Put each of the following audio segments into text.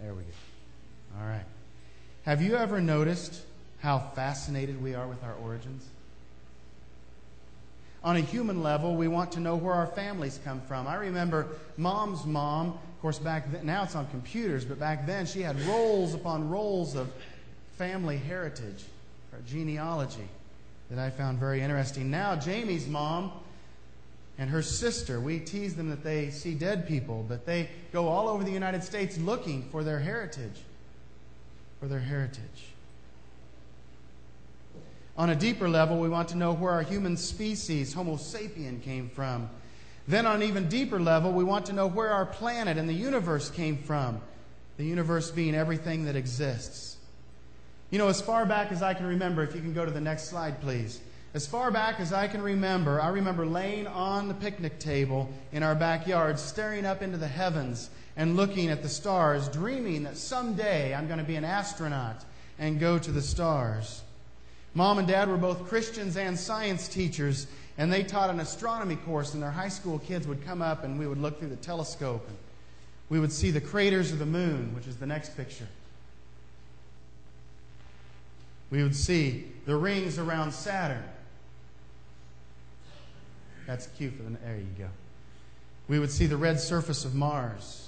There we go. All right. Have you ever noticed how fascinated we are with our origins? On a human level, we want to know where our families come from. I remember Mom's mom, of course, back then, now it's on computers, but back then she had rolls upon rolls of family heritage, or genealogy, that I found very interesting. Now, Jamie's mom and her sister, we tease them that they see dead people, but they go all over the United States looking for their heritage. On a deeper level, we want to know where our human species, Homo sapien, came from. Then on an even deeper level, we want to know where our planet and the universe came from. The universe being everything that exists. You know, as far back as I can remember, if you can go to the next slide, please. As far back as I can remember, I remember laying on the picnic table in our backyard, staring up into the heavens and looking at the stars, dreaming that someday I'm going to be an astronaut and go to the stars. Mom and Dad were both Christians and science teachers, and they taught an astronomy course, and their high school kids would come up and we would look through the telescope and we would see the craters of the moon, which is the next picture. We would see the rings around Saturn. That's cute for there you go. We would see the red surface of Mars.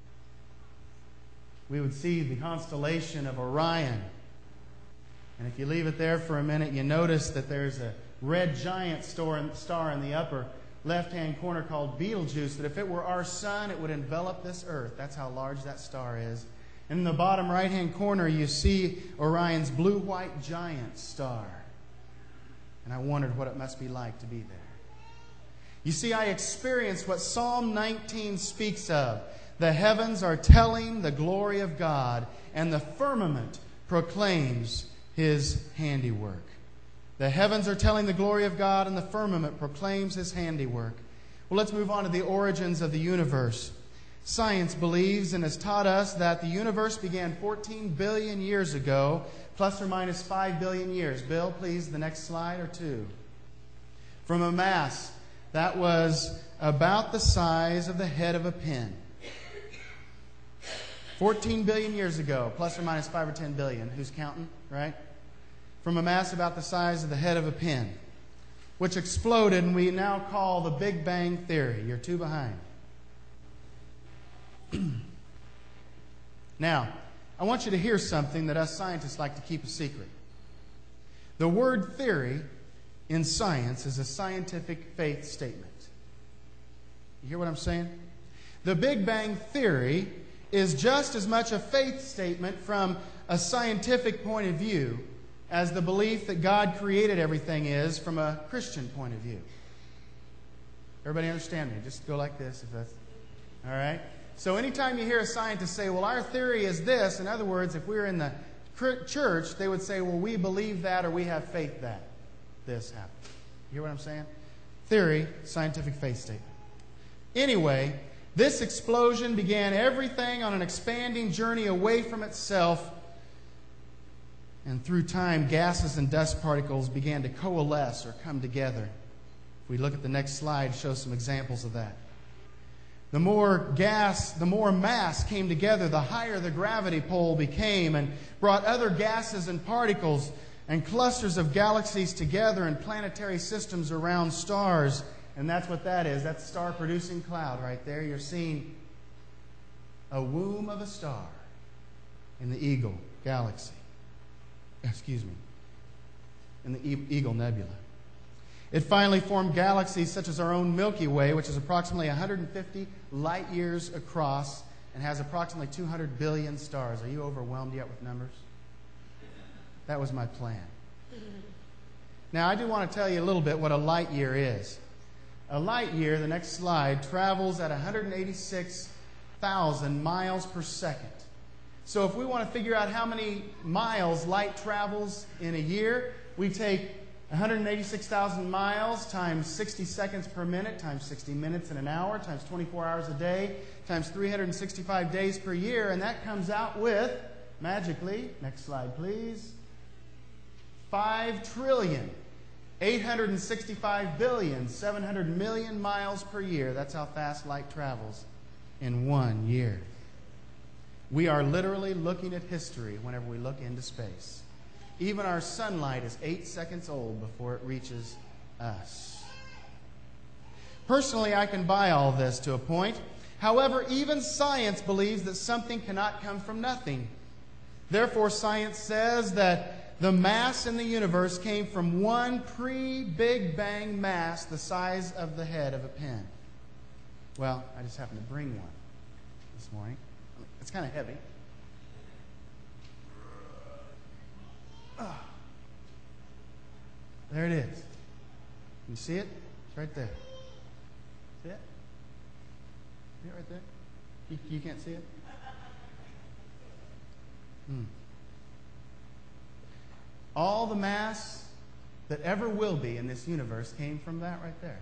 We would see the constellation of Orion. And if you leave it there for a minute, you notice that there's a red giant star in the upper left-hand corner called Betelgeuse, that if it were our sun, it would envelop this earth. That's how large that star is. And in the bottom right-hand corner, you see Orion's blue-white giant star. And I wondered what it must be like to be there. You see, I experienced what Psalm 19 speaks of. The heavens are telling the glory of God, and the firmament proclaims His handiwork. The heavens are telling the glory of God, and the firmament proclaims His handiwork. Well, let's move on to the origins of the universe. Science believes and has taught us that the universe began 14 billion years ago, plus or minus 5 billion years. Bill, please, the next slide or two. From a mass that was about the size of the head of a pin. 14 billion years ago, plus or minus 5 or 10 billion. Who's counting, right? From a mass about the size of the head of a pin, which exploded and we now call the Big Bang Theory. You're two behind. Now, I want you to hear something that us scientists like to keep a secret. The word theory in science is a scientific faith statement. You hear what I'm saying? The Big Bang Theory is just as much a faith statement from a scientific point of view as the belief that God created everything is from a Christian point of view. Everybody understand me? Just go like this if that's... All right? So anytime you hear a scientist say, well, our theory is this, in other words, if we were in the church, they would say, well, we believe that or we have faith that this happened. You hear what I'm saying? Theory, scientific faith statement. Anyway, this explosion began everything on an expanding journey away from itself. And through time, gases and dust particles began to coalesce or come together. If we look at the next slide, it shows some examples of that. The more gas, the more mass came together, the higher the gravity pull became and brought other gases and particles and clusters of galaxies together and planetary systems around stars. And that's what that is. That's star-producing cloud right there. You're seeing a womb of a star in the Eagle galaxy. Excuse me. In the Eagle Nebula. It finally formed galaxies such as our own Milky Way, which is approximately 150 light years across and has approximately 200 billion stars. Are you overwhelmed yet with numbers? That was my plan. Now, I do want to tell you a little bit what a light year is. A light year, the next slide, travels at 186,000 miles per second. So if we want to figure out how many miles light travels in a year, we take 186,000 miles times 60 seconds per minute times 60 minutes in an hour times 24 hours a day times 365 days per year, and that comes out with, magically, next slide please, 5,865,700,000,000 miles per year. That's how fast light travels in 1 year. We are literally looking at history whenever we look into space. Even our sunlight is 8 seconds old before it reaches us. Personally, I can buy all this to a point. However, even science believes that something cannot come from nothing. Therefore, science says that the mass in the universe came from one pre-Big Bang mass the size of the head of a pin. Well, I just happened to bring one this morning. It's kind of heavy. There it is. You see it? It's right there. See it? See it right there? You can't see it? All the mass that ever will be in this universe came from that right there.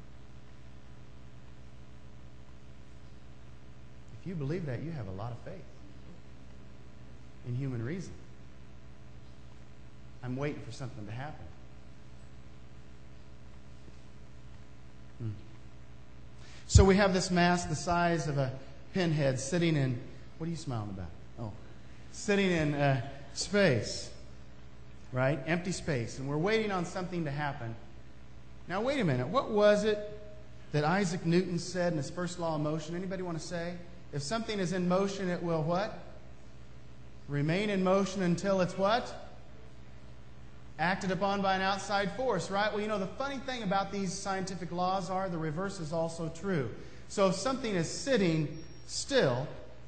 If you believe that, you have a lot of faith in human reason. I'm waiting for something to happen. So we have this mass the size of a pinhead sitting in, what are you smiling about? Oh, sitting in space, right? Empty space. And we're waiting on something to happen. Now, wait a minute. What was it that Isaac Newton said in his first law of motion? Anybody want to say? If something is in motion, it will what? Remain in motion until it's what? Acted upon by an outside force, right? Well, you know, the funny thing about these scientific laws are the reverse is also true. So if something is sitting still,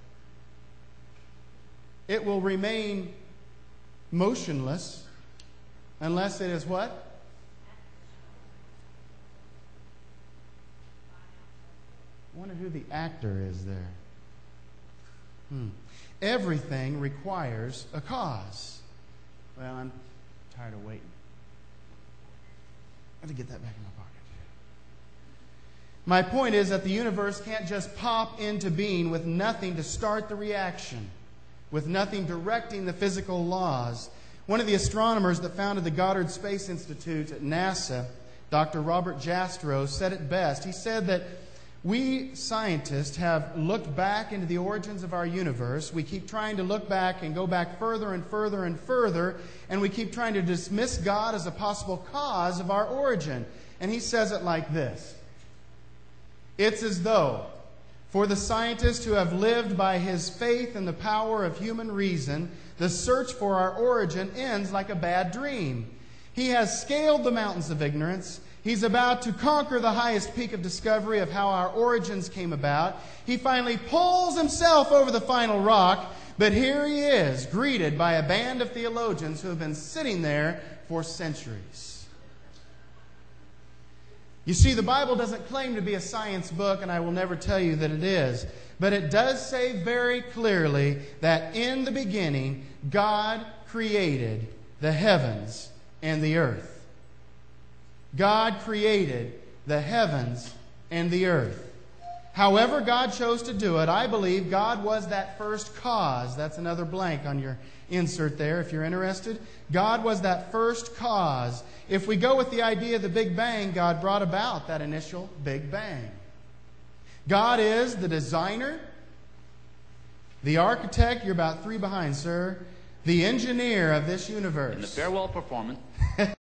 it will remain motionless unless it is what? I wonder who the actor is there. Everything requires a cause. Well, I'm tired of waiting. I have to get that back in my pocket. My point is that the universe can't just pop into being with nothing to start the reaction, with nothing directing the physical laws. One of the astronomers that founded the Goddard Space Institute at NASA, Dr. Robert Jastrow, said it best. He said that we scientists have looked back into the origins of our universe. We keep trying to look back and go back further and further and further, and we keep trying to dismiss God as a possible cause of our origin. And he says it like this. It's as though, for the scientist who have lived by his faith in the power of human reason, the search for our origin ends like a bad dream. He has scaled the mountains of ignorance. He's about to conquer the highest peak of discovery of how our origins came about. He finally pulls himself over the final rock, but here he is, greeted by a band of theologians who have been sitting there for centuries. You see, the Bible doesn't claim to be a science book, and I will never tell you that it is. But it does say very clearly that in the beginning, God created the heavens and the earth. God created the heavens and the earth. However God chose to do it, I believe God was that first cause. That's another blank on your insert there if you're interested. God was that first cause. If we go with the idea of the Big Bang, God brought about that initial Big Bang. God is the designer, the architect, you're about 3 behind, sir, the engineer of this universe. In the farewell performance.